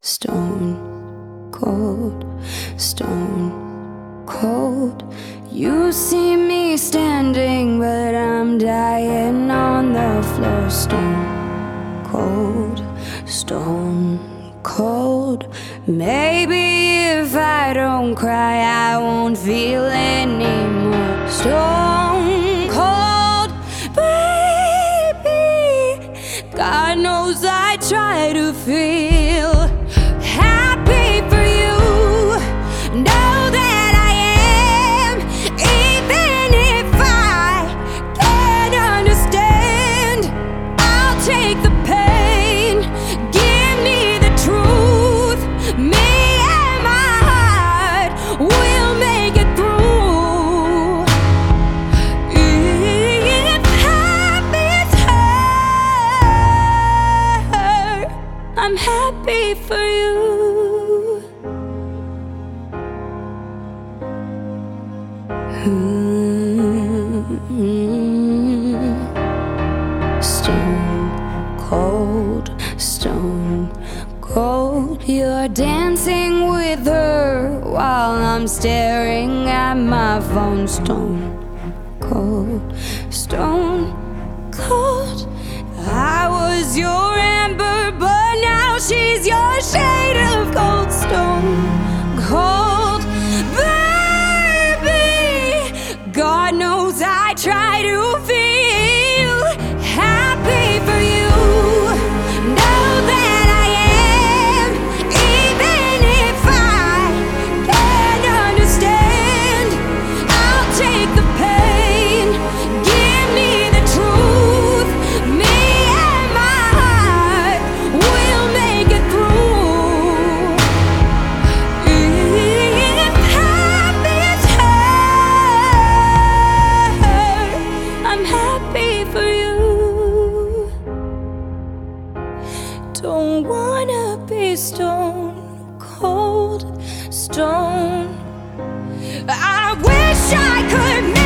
Stone cold, stone cold. You see me standing, but I'm dying on the floor. Stone cold, stone cold. Maybe if I don't cry, I won't feel anymore. Stone cold, baby. God knows I try to feel happy for you. Know that I am, even if I can't understand. I'll take the pain, give me the truth. Me and my heart will make it through. If happy's hurt, I'm happy for you. Stone cold, stone cold. You're dancing with her while I'm staring at my phone. Stone cold, stone cold. I was your amber, but now she's your shade of gold. Stone cold, baby. God knows I try to feel happy for you. Know that I am, even if I can't understand. I'll take the pain, give me the truth. Me and my heart will make it through. If happy's hurt, I'm happy for you. Don't wanna be stone cold, stone. I wish I could